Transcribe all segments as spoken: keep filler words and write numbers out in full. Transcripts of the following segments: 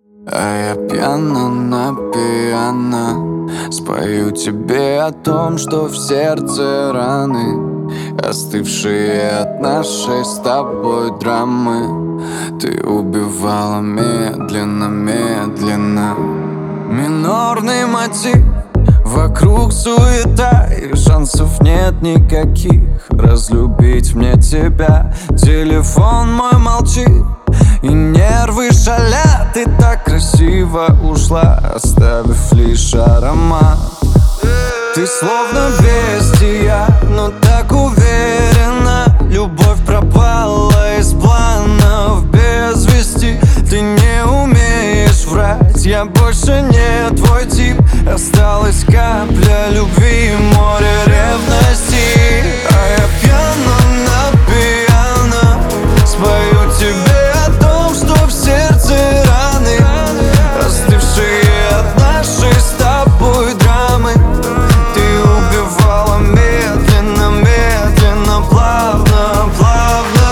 А я пьяно на пиано спою тебе о том, что в сердце раны, остывшие от нашей с тобой драмы. Ты убивала медленно, медленно. Минорный мотив, вокруг суета, и шансов нет никаких разлюбить мне тебя. Телефон мой молчит, и нервы шалят. Ты так красиво ушла, оставив лишь аромат. Ты словно бестия, но так уверена. Любовь пропала из планов без вести. Ты не умеешь врать, я больше не твой тип. Осталась капля любви и море ревности. А я пьяно на пиано спою тебе о том, что в сердце раны, остывшие от нашей с тобой драмы. Ты убивала медленно, медленно, плавно, плавно.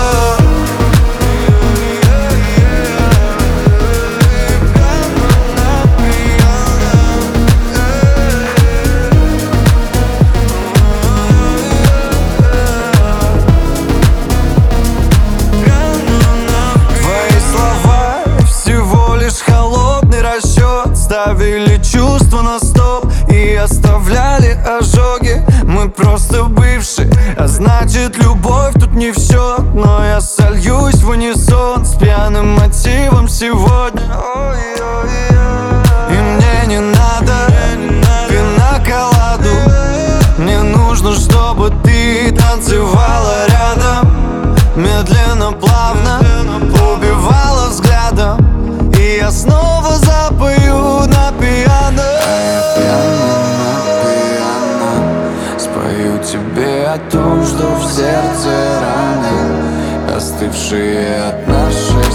Твои слова всего лишь холодный расчет. Ставили чувства на стоп и оставляли ожоги. Мы просто бывшие, а значит любовь тут не в счет. Но я сольюсь в унисон с пьяным мотивом сегодня. И мне не надо пина-коладу. Мне нужно, чтобы ты танцевала рядом, медленно, плавно, убивала взглядом. И я снова запою на пиано. А я пьяно на пиано спою тебе о том, что в сердце раны, остывшие от нашей